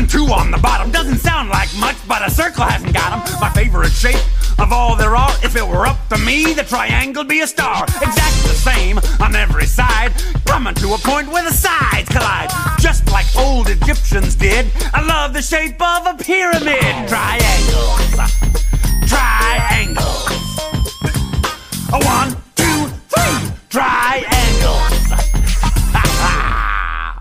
and 2 on the bottom. Doesn't sound like much, but a circle hasn't got 'em. My favorite shape of all there are, if it were up to me, the triangle'd be a star. Exactly the same on every side, coming to a point where the sides collide, just like old Egyptians did. I love the shape of a pyramid. Triangle.